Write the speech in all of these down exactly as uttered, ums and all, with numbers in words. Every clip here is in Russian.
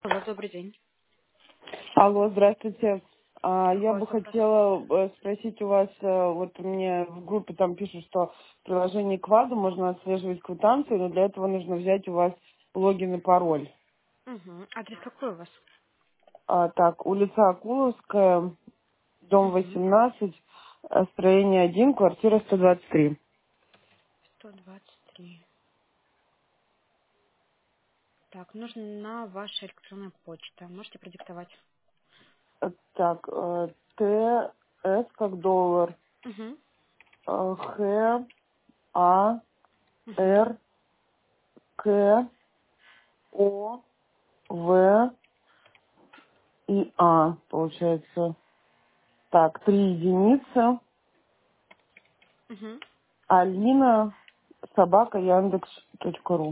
Алло, добрый день. Алло, здравствуйте. А, я Какой бы вас вопрос? хотела э, спросить у вас, э, вот мне в группе там пишут, что в приложении Кваду можно отслеживать квитанцию, но для этого нужно взять у вас логин и пароль. Угу. Адрес какой у вас? А, так, улица Акуловская, дом Угу. восемнадцать, э, строение один, квартира сто двадцать три. сто двадцать три. Так, нужно на вашу электронную почту. Можете продиктовать? Э, Так, э, Т, С как доллар, Угу. э, Х, А, Угу. Р, К, О, В и А, получается. Так, три единицы. Угу. Алина, собака, Яндекс точка ру.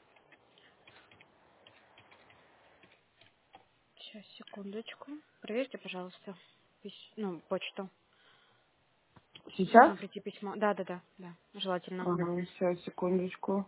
Сейчас, секундочку. Проверьте, пожалуйста, пись- ну, почту. Сейчас? Должно прийти письмо. Да, да, да, да. Желательно. Ага, сейчас, секундочку.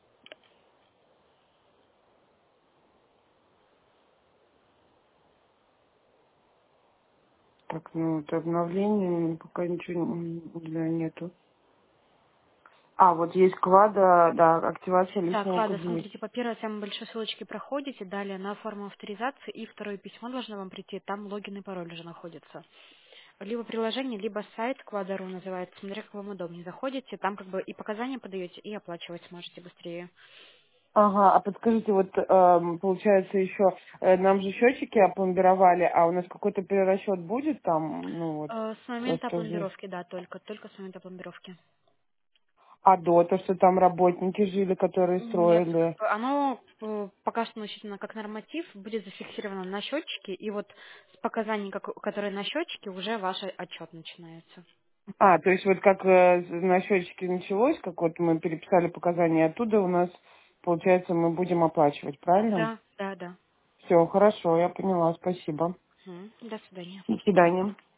Так, ну, это обновление, пока ничего не- да, нету. А, вот есть квада, да, активация Так, личного ладно, кабинета. смотрите, по первой самой большой ссылочке проходите, далее на форму авторизации и второе письмо должно вам прийти, там логин и пароль уже находится. Либо приложение, либо сайт Квадару называется, смотря как вам удобнее. Заходите, там как бы и показания подаете, и оплачивать сможете быстрее. Ага, а подскажите, вот эм, получается еще, э, нам же счетчики опломбировали, а у нас какой-то перерасчет будет там, ну вот, Э, С момента просто же. опломбировки, да, только, только с момента опломбировки. А до, то, что там работники жили, которые Нет, как строили. бы оно э, пока что значительно как норматив будет зафиксировано на счетчике, и вот с показаний, как- которые на счетчике, уже ваш отчет начинается. А, то есть вот как э, на счетчике началось, как вот мы переписали показания, оттуда у нас, получается, мы будем оплачивать, правильно? Да, да, да. Все, хорошо, я поняла, спасибо. Мгм. До свидания. До свидания.